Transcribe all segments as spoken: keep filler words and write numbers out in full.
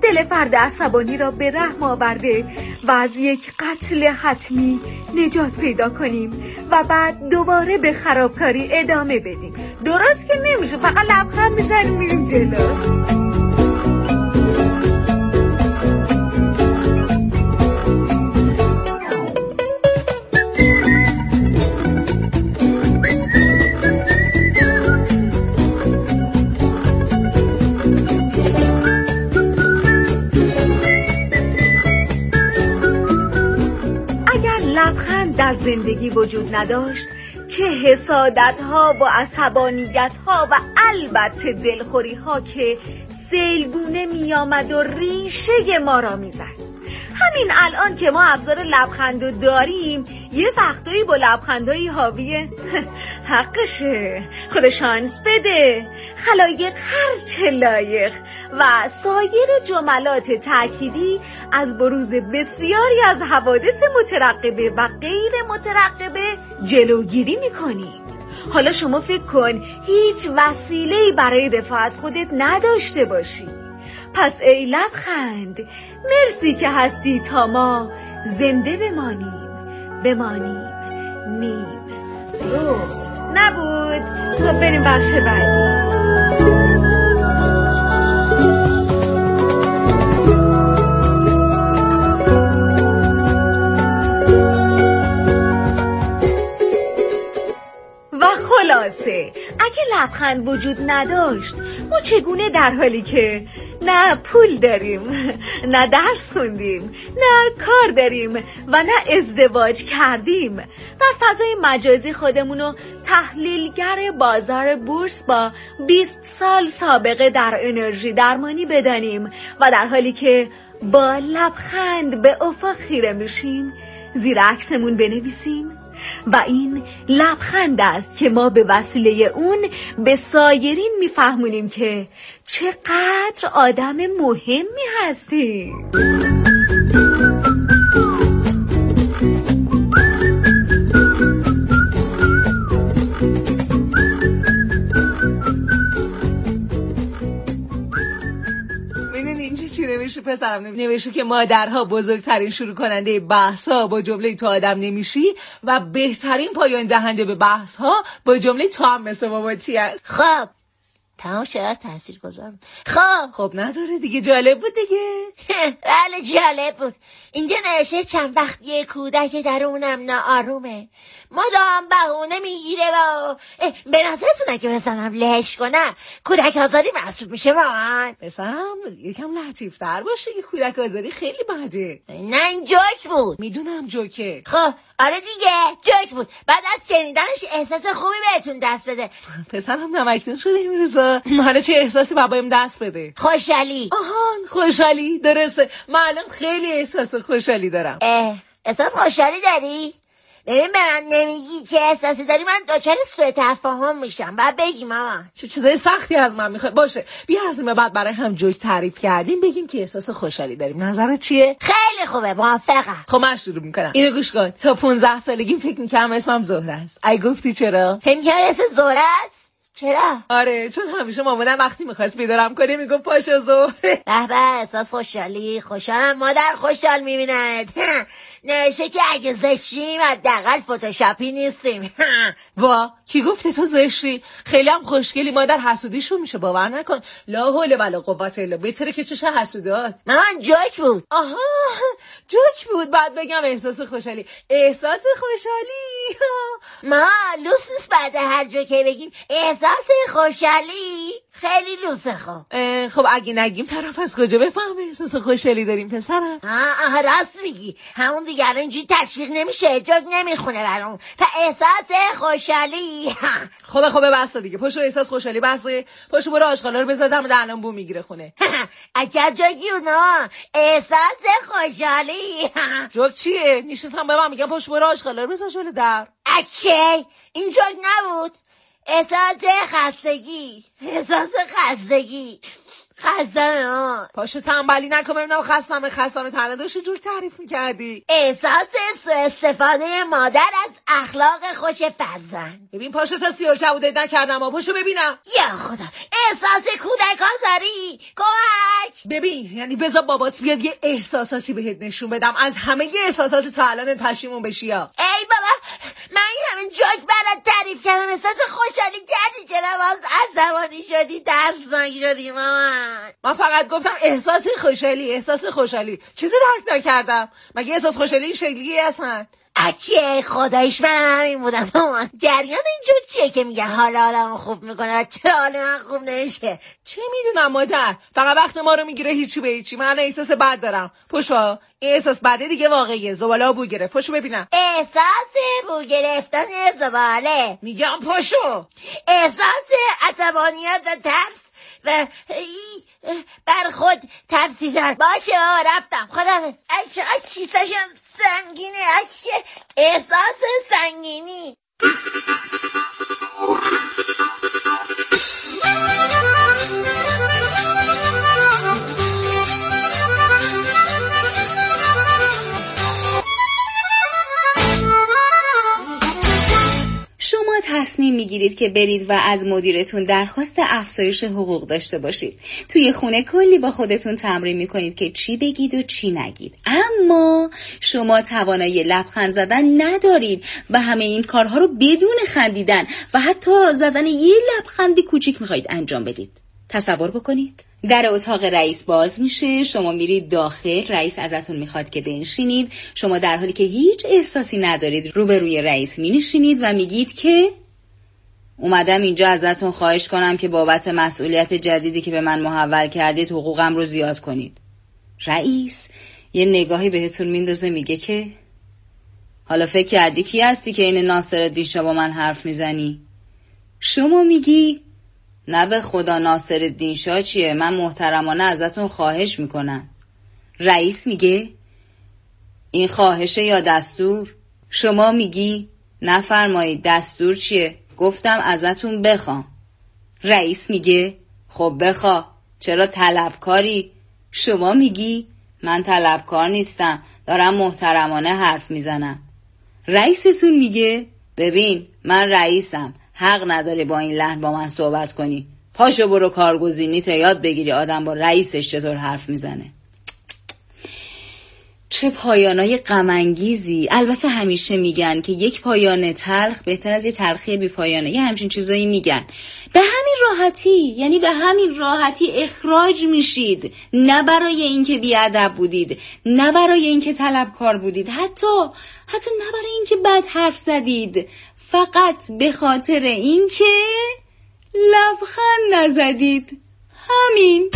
دل فرد عصبانی را به رحم آورده و از یک قتل حتمی نجات پیدا کنیم و بعد دوباره به خرابکاری ادامه بدیم. درست که نمیشه، فقط لبخند میزنیم میریم جلو. لبخند در زندگی وجود نداشت، چه حسادت ها و عصبانیت ها و البته دلخوری ها که سیلگونه می آمد و ریشه ما را می زد. همین الان که ما ابزار لبخندو داریم، یه وقتایی با لبخندهای حاوی حقشه، خود شانس بده، خلایق هر چه لایق و سایر جملات تأکیدی از بروز بسیاری از حوادث مترقبه و غیر مترقبه جلوگیری میکنیم. حالا شما فکر کن هیچ وسیله‌ای برای دفاع از خودت نداشته باشی. پس ای لبخند، مرسی که هستی تا ما زنده بمانیم بمانیم نیم رو نبود. خب بریم بخش بعدی. خلاصه اگه لبخند وجود نداشت، ما چگونه در حالی که نه پول داریم، نه درس خوندیم، نه کار داریم و نه ازدواج کردیم، در فضای مجازی خودمونو تحلیلگر بازار بورس با بیست سال سابقه در انرژی درمانی بدانیم و در حالی که با لبخند به افق خیره میشیم زیر عکسمون بنویسیم و این لبخند است که ما به وسیله اون به سایرین میفهمونیم که چقدر آدم مهمی هستیم. نوشته پسرم نوشته که مادرها بزرگترین شروع کننده بحث ها با جمله تو آدم نمیشی و بهترین پایان دهنده به بحث ها با جمله تو هم مثل باباتی هست. خب تمام شاید تاثیر گذارم. خب خب نداره دیگه، جالب بود دیگه. بله جالب بود. اینجا نوشته چند وقت یه کودک درونم ناآرومه، مدام بهونه میگیره و به نظرتونه که بزنم لهش کنم کودک آزاری محسوب میشه واقعا؟ بسرم یکم لطیفتر باشه، یه کودک آزاری خیلی بده. نه این جوک بود. میدونم جوکه. خب آره دیگه جوک بود. بعد از شنیدنش احساس خوبی بهتون دست بده. پسرم نمکتون شده این روزا. حالا چه احساسی بابایم دست بده؟ خوشحالی. آهان خوشحالی، درسته. من الان خیلی احساس خوشحالی دارم. اه احساس خوشحالی داری؟ ببین به من نمیگی چه احساسی داری، من دچار سوء تفاهم میشم. بعد بگی ماما چه چیزای سختی از من میخواد. باشه بیا از این بعد برای هم جوک تعریف کردیم بگیم که احساس خوشحالی داریم. نظرت چیه؟ خیلی خوبه، موافقم. خب من شروع میکنم. اینو گوش کن. تا پانزده سالگی فکر میکردم اسمم زهره است. ای گفتی چرا؟ فکر میکردم اسم زهره است؟ چرا؟ آره چون همیشه مامانم وقتی میخواست بیدارم کنه میگفت پاشو زهره. به به احساس خوشحالی. خوشحالم مادر خوشحال میبیند. نوشه که اگه زشتیم حداقل فتوشاپی نیستیم. وا کی گفته تو زشتی؟ خیلی هم خوشگلی. مادر حسودیشون میشه، باور نکن. لا حول ولا قوة الا بهتره که چشه حسودات. من جوک بود. آها جوک بود. بعد بگم احساس خوشحالی. احساس خوشحالی ما لوس نیست بعد هر جوکی بگیم احساس خوشحالی. خیلی لوسه. خب خب اگه نگیم طرف از کجا بفهمه احساس خوشحالی داریم پسرم؟ آه آه راست میگی. همون دیگه الان اینجوری تشویق نمیشه، جوک نمیخونه برام. تا احساس خوشحالی. خب خب بس دیگه. پاشو احساس خوشحالی بسه. پاشو برو آشغالا رو بذار دم الان بو میگیره خونه. عجب جوکی اونا. احساس خوشحالی. جوک چیه؟ نیشتم به من میگم پاشو برو آشغالا رو بذار جلوی در. اکی این جوک نبود. احساس خستگی. احساس خستگی. خستم. پاشو تنبلی نکن ببینم خستم خستم تنها داشتی جوک تعریف میکردی. احساس سوء استفاده مادر از اخلاق خوش فرزند. ببین پاشو تا سیاه کبودت نکردم ها، پاشو ببینم. یا خدا احساس کودکان داری، کمک. ببین یعنی بذار بابات بیاد یه احساساتی بهت نشون بدم از همه یه احساسات تا الان پشیمون بشی ها. ای بابا من این همین جوک برات تعریف کردم احساس خوشحالی کردی که باز عصبانی شدی ترسناک شدی مامان. من فقط گفتم احساس خوشحالی احساس خوشحالی چیزی درک نکردم. مگه احساس خوشحالی این شکلیه اصلا؟ اکیه خدایش من همین بودم مامان. جریان این جوک چیه که میگه حالا حالمو خوب میکنه چرا حال من خوب نمیشه؟ چه میدونم مادر، فقط وقت ما رو میگیره هیچی به هیچی. من احساس بد دارم. پشو این احساس بده دیگه واقعیه. زباله بو گرفت. پشو ببینم. احساس بو گرفتن زباله میگم پشو. احساس عصبانیت و ترس و بر خود ترسیدن. باشه رفتم خداحافظ. اچه چیزاشم سنگینه. اچه احساس سنگینی. شما تصمیم میگیرید که برید و از مدیرتون درخواست افزایش حقوق داشته باشید. توی خونه کلی با خودتون تمرین میکنید که چی بگید و چی نگید. اما شما توانایی لبخند زدن ندارید و همه این کارها رو بدون خندیدن و حتی زدن یه لبخندی کوچیک میخواید انجام بدید. تصور بکنید. در اتاق رئیس باز میشه، شما میرید داخل، رئیس ازتون میخواد که بنشینید، شما در حالی که هیچ احساسی ندارید روبروی رئیس مینشینید و میگید که اومدم اینجا ازتون خواهش کنم که بابت مسئولیت جدیدی که به من محول کردید حقوقم رو زیاد کنید. رئیس یه نگاهی بهتون میندازه میگه که حالا فکر کردی کی هستی که این ناصرالدین شاه با من حرف میزنی؟ شما میگی نه به خدا ناصرالدین شاه چیه، من محترمانه ازتون خواهش میکنم. رئیس میگه این خواهشه یا دستور؟ شما میگی نفرمایید دستور چیه؟ گفتم ازتون بخوام. رئیس میگه خب بخوا، چرا طلبکاری؟ شما میگی من طلبکار نیستم، دارم محترمانه حرف میزنم. رئیستون میگه ببین من رئیسم، حق نداره با این لحن با من صحبت کنی. پاشو برو کارگزینیت یاد بگیری آدم با رئیسش چطور حرف میزنه. چه پایانای غم انگیزی. البته همیشه میگن که یک پایان تلخ بهتر از یه تلخی بی پایانه، یه همچین چیزایی میگن. به همین راحتی، یعنی به همین راحتی اخراج میشید. نه برای اینکه بیادب بودید، نه برای اینکه طلبکار بودید، حتی حتی نه برای اینکه بد حرف زدید، فقط به خاطر اینکه لبخند نزدید. همین.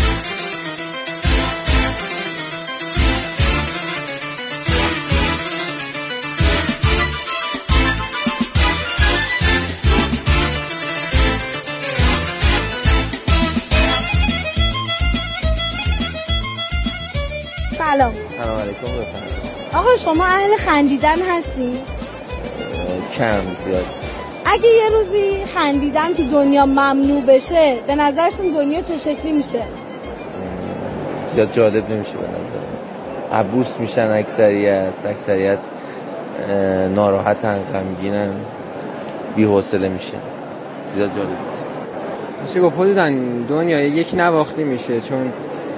سلام. سلام علیکم. بفرمایید. آقا شما اهل خندیدن هستی؟ کم زیاد. اگه یه روزی خندیدن تو دنیا ممنوع بشه به نظرتون دنیا چه شکلی میشه؟ زیاد جالب نمیشه به نظر. عبوس میشن اکثریت اکثریت ناراحتن، غمگینن، بی‌حوصله میشن. زیاد جالب نیست. میشه گفت حدوداً دنیا یک نواختی میشه، چون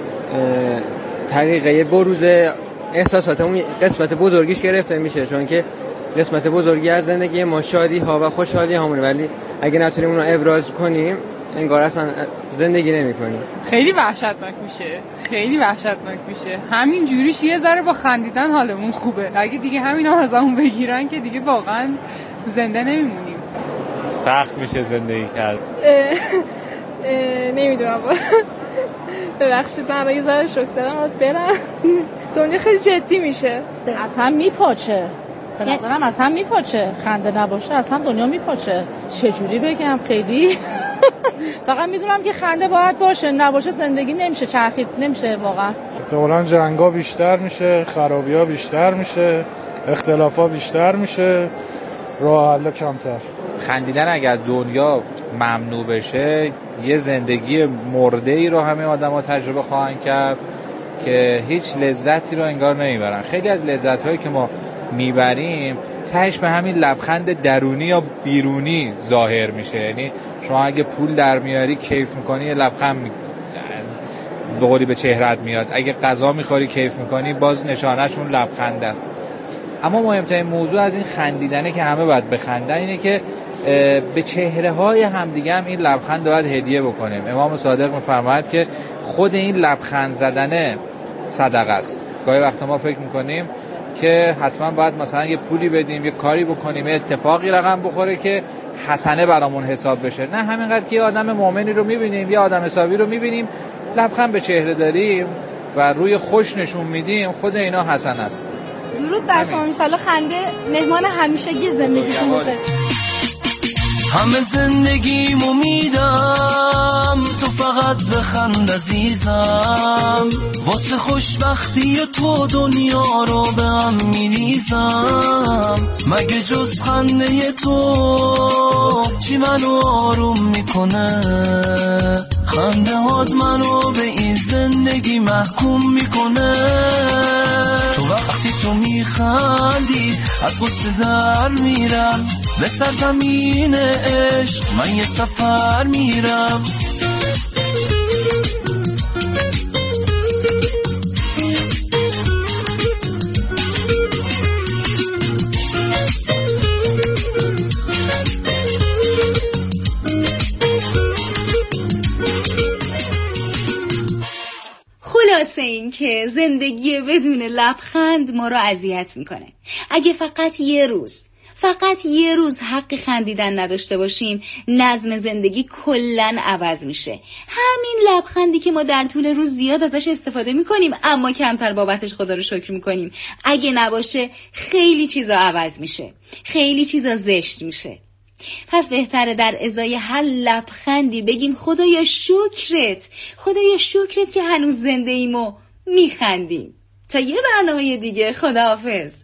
طریقه بروز احساساتمون قسمت بزرگیش گرفته میشه، چون که قسمت بزرگی از زندگی ما شادی ها و خوشحالی همونه، ولی اگه نتونیم اون رو ابراز کنیم انگار اصلا زندگی نمی کنیم. خیلی وحشتناک میشه، خیلی وحشتناک میشه. همین جوریش یه ذره با خندیدن حالمون خوبه، اگه دیگه همین هم از همون بگیرن که دیگه واقعا زنده نمیمونیم. سخت میشه زندگی کرد. نمیدونم ببخشید من یه ذره شوک زدم برم. دنیا خیلی جدی میشه، از هم میپاچه. به نظرم از هم میپاچه. خنده نباشه از هم دنیا میپاچه. چجوری بگم؟ خیلی فقط میدونم که خنده باید باشه، نباشه زندگی نمیشه، چرخید نمیشه واقعا. احتمالاً جنگا بیشتر میشه، خرابی ها بیشتر میشه، اختلاف ها بیشتر میشه، راه حل کمتر. خندیدن اگر دنیا ممنوع بشه یه زندگی مرده ای رو همه آدم ها تجربه خواهند کرد که هیچ لذتی رو انگار نمیبرن. خیلی از لذت هایی که ما میبریم تهش به همین لبخند درونی یا بیرونی ظاهر میشه. یعنی شما اگه پول در میاری کیف میکنی یه لبخند می... به قولی به چهرت میاد. اگه غذا میخوری کیف میکنی باز نشانش اون لبخند است. اما مهمترین موضوع از این خندیدنه که همه باید بخندن اینه که به چهره های همدیگه هم این لبخند باید هدیه بکنیم. امام صادق میفرماید که خود این لبخند زدن صدقه است. گاهی وقتا ما فکر میکنیم که حتما باید مثلا یه پولی بدیم، یه کاری بکنیم، یه اتفاقی رقم بخوره که حسنه برامون حساب بشه. نه، همینقدر که یه آدم مؤمنی رو میبینیم، یه آدم حسابی رو میبینیم، لبخند به چهره داریم و روی خوش نشون میدیم، خود اینا حسن است. درود بر شما، ان شاءالله خنده مهمان همیشگی زندگیتون باشه. همه زندگیمو میدم تو فقط بخند عزیزم، واسه خوشبختی تو دنیا رو به هم میریزم. مگه جز خنده تو چی منو آروم میکنه؟ خنده هات منو به این زندگی محکوم میکنه. تو وقتی تو میخندی از غصه در میرم، به سرزمین عشق من یه سفر میرم. خلاصه این که زندگی بدون لبخند ما رو اذیت میکنه. اگه فقط یه روز فقط یه روز حق خندیدن نداشته باشیم، نظم زندگی کلن عوض میشه. همین لبخندی که ما در طول روز زیاد ازش استفاده میکنیم اما کمتر بابتش خدا رو شکر میکنیم، اگه نباشه خیلی چیزا عوض میشه، خیلی چیزا زشت میشه. پس بهتره در ازای هر لبخندی بگیم خدایا شکرت، خدایا شکرت که هنوز زنده ایم و میخندیم. تا یه برنامه دیگه، خداحافظ.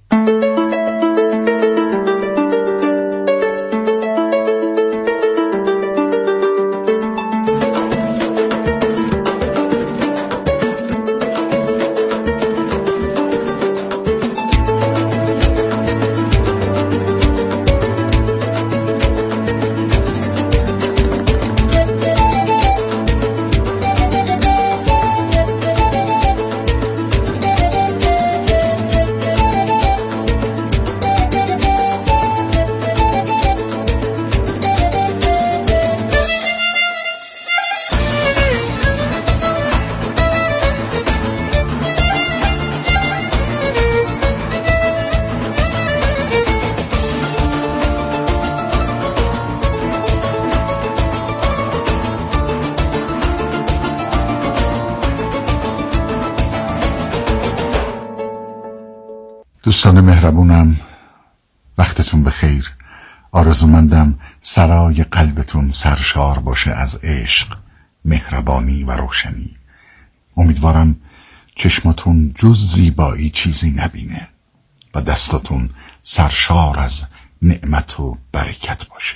دوستان مهربونم، وقتتون بخیر. آرزومندم سرای قلبتون سرشار باشه از عشق، مهربانی و روشنی. امیدوارم چشمتون جز زیبایی چیزی نبینه و دستتون سرشار از نعمت و برکت باشه.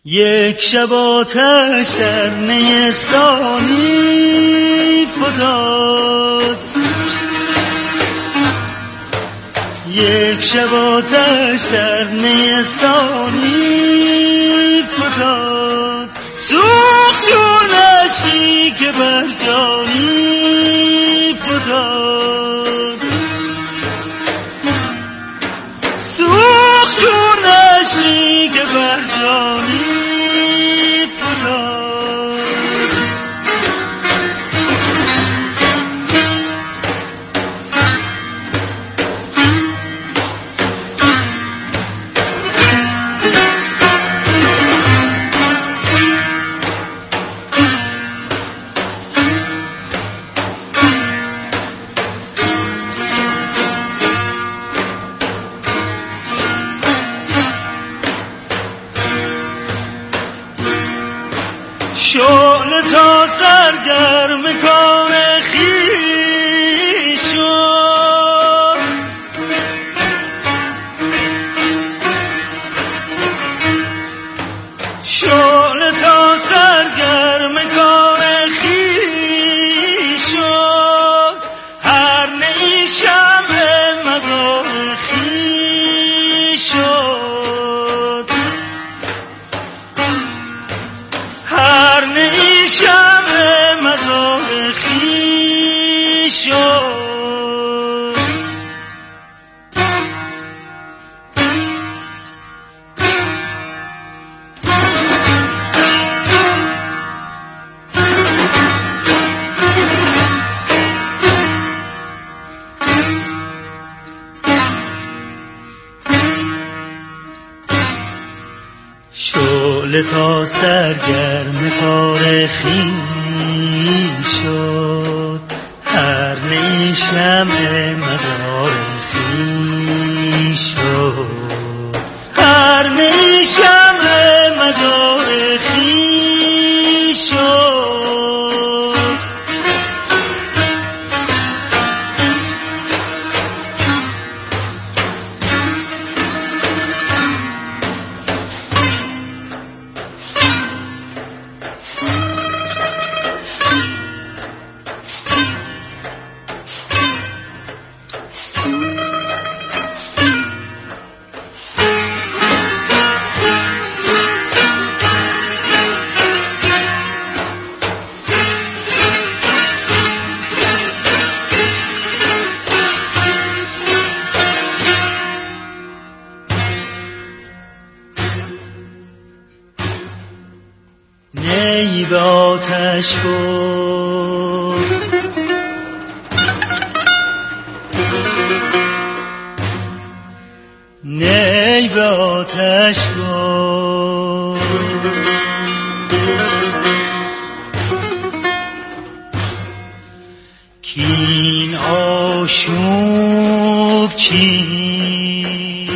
یک شب آتش در نیستانی فتاد، یک شب آتش در نیستانی فتاد، سوخت چون اشکی که بر جانی فتاد، سوخت چون اشکی که بر جانی فتاد. شعله تا سرگرم کار خویش شد، شعله تا سرگرم کار خویش شد، هر نی شمع مزار خویش شد، هر نی شمع مزار خویش شد. شعله تا سرگرم کار خویش شد، هر نی شمع مزار خویش شد، هر نی شمع مزار خویش شد. نی به آتش گفت، نی به آتش گفت، کین آشوب چیست،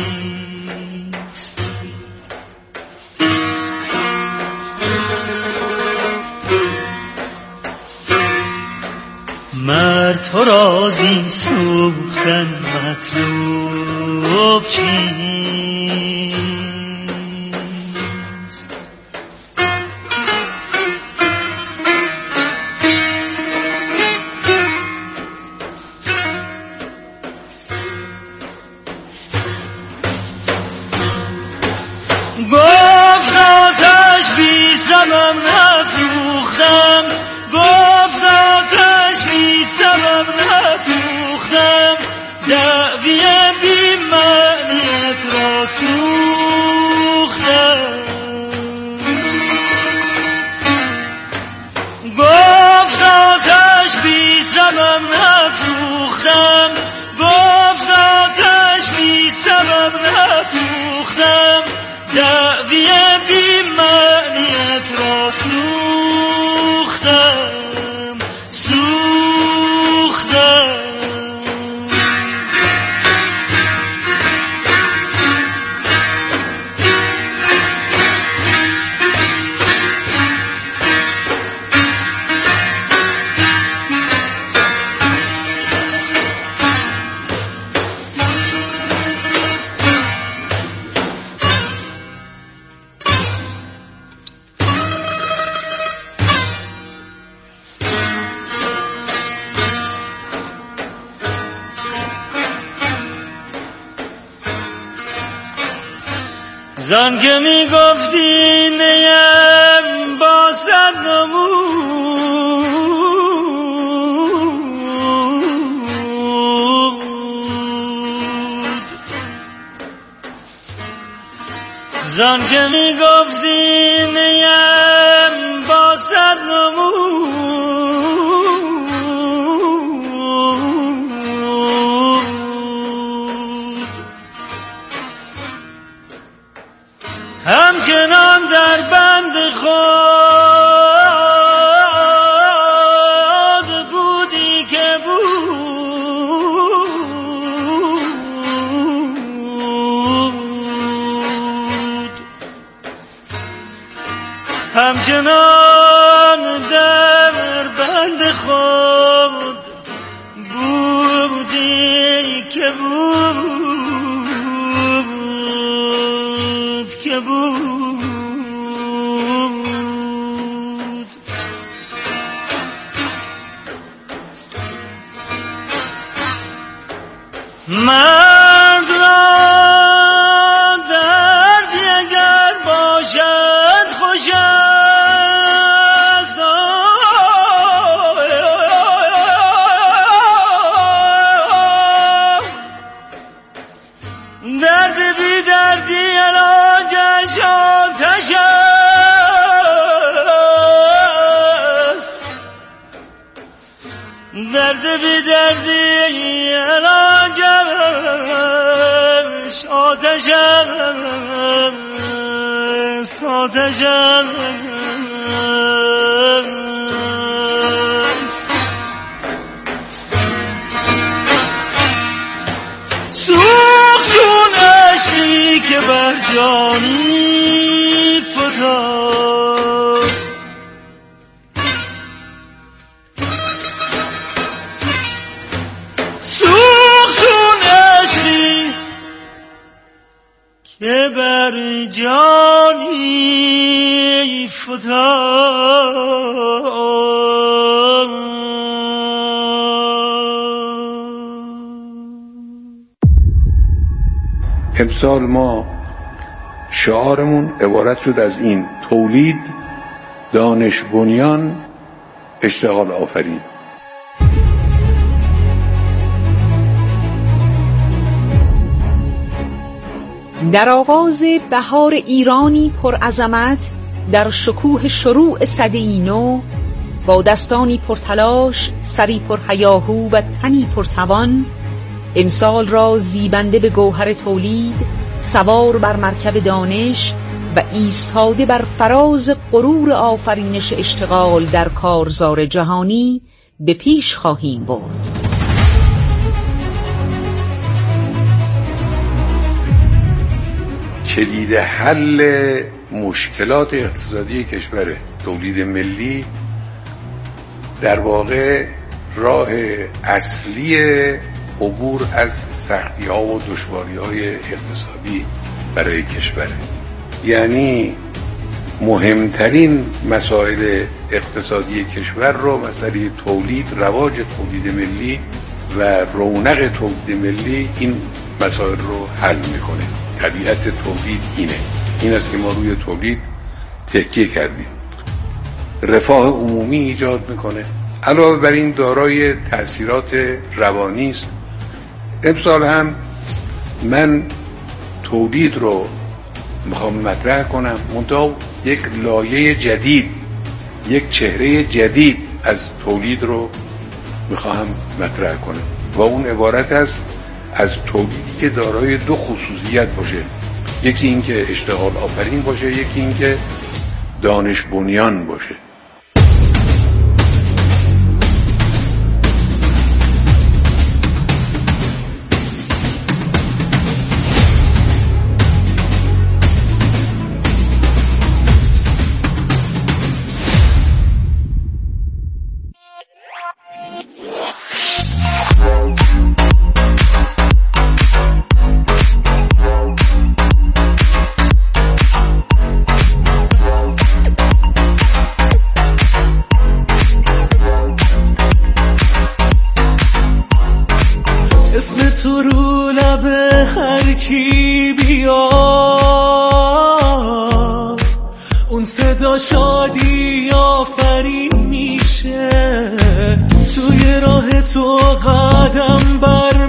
مرد تو رازی سوختن مطلوب چیست، گفت آتش بی سبب نفروختم، گفت آتش بی سبب نفروختم، دعوی بی معنیت را سوختم، گفت آتش بی سبب نفروختم، گفت آتش بی سبب نفروختم، دعوی بی معنیت را سوختم، سوختم. زان که می گفتی نیم با صد نمود، زان که می گفتی نیم با صد نمود، همچنان در بند خود بودی که بود، همچنان در بند خود بودی که بود که بود. مرد را دردی اگر باشد خوش است، درد بی دردی علاجش آتش است، درد بی دردی علاجش آتش است، آتش است. سوخت چون عشقی که بر جانی فتاد، سوخت چون عشقی که بر جانی فتاد. امسال ما شعارمون عبارت شد از این: تولید، دانش بنیان، اشتغال آفرین. در آغاز بهار ایرانی پر عظمت، در شکوه شروع سده نو، با دستانی پرتلاش، سری پر هیاهو و تنی پرتوان، امسال را زیبنده به گوهر تولید، سوار بر مرکب دانش و ایستاده بر فراز غرور آفرینش اشتغال در کارزار جهانی به پیش خواهیم برد. کلید حل مشکلات اقتصادی کشور تولید ملی در واقع راه اصلی عبور از سختی ها و دشواری های اقتصادی برای کشور، یعنی مهمترین مسائل اقتصادی کشور رو مسئله تولید، رواج تولید ملی و رونق تولید ملی این مسائل رو حل میکنه. طبیعت تولید اینه، این است که ما روی تولید تکیه کردیم. رفاه عمومی ایجاد میکنه، علاوه بر این دارای تأثیرات روانی است. امسال هم من تولید رو میخوام مطرح کنم، منتها یک لایه جدید، یک چهره جدید از تولید رو میخوام مطرح کنم و اون عبارت است از تولیدی که دارای دو خصوصیت باشه، یکی این که اشتغال آفرین باشه، یکی این که دانش بنیان باشه. تو رو لب هر کی بیاد اون صدا شادی آفرین میشه، توی راه تو قدم بر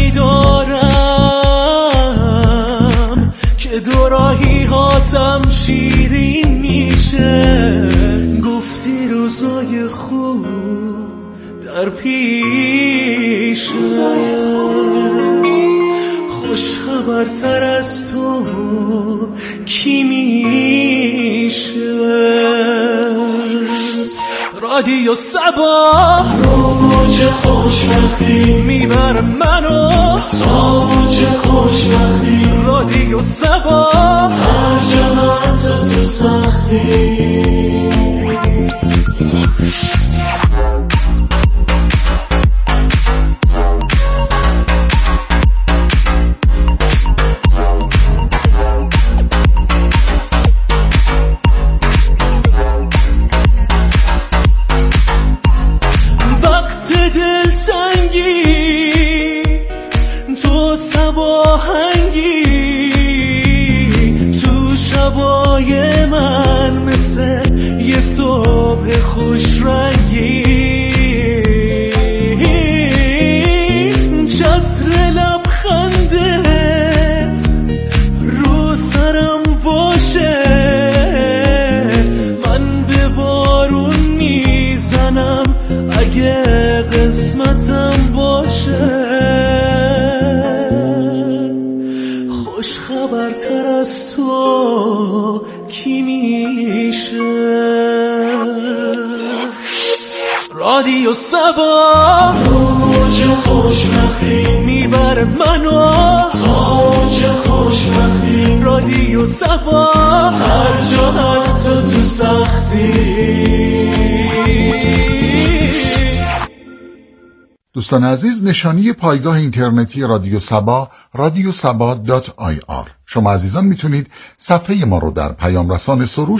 میدارم که دو راهی هاتم شیرین میشه. گفتی روزای خوب در پیشه، خوش خبرتر از تو کی میشه؟ رادیو صبا رو موج خوشبختی میبره منو تا موج خوشبختی. رادیو صبا هر جا من تو تو سختی. تو سباهنگی تو شبای من مثل یه صبح خوش رنگی. چتر لبخندت رو سرم باشه، من به بارون میزنم اگه قسمتم باشه. خوش خبرتر از تو کی میشه؟ رادیو صبا رو موج خوشبختی میبره منو تا موج خوشبختی. رادیو صبا هر جا حتی تو سختی. دوستان عزیز، نشانی پایگاه اینترنتی رادیو صبا رادیو صبا دات آی آر. شما عزیزان میتونید صفحه ما رو در پیام رسان سروش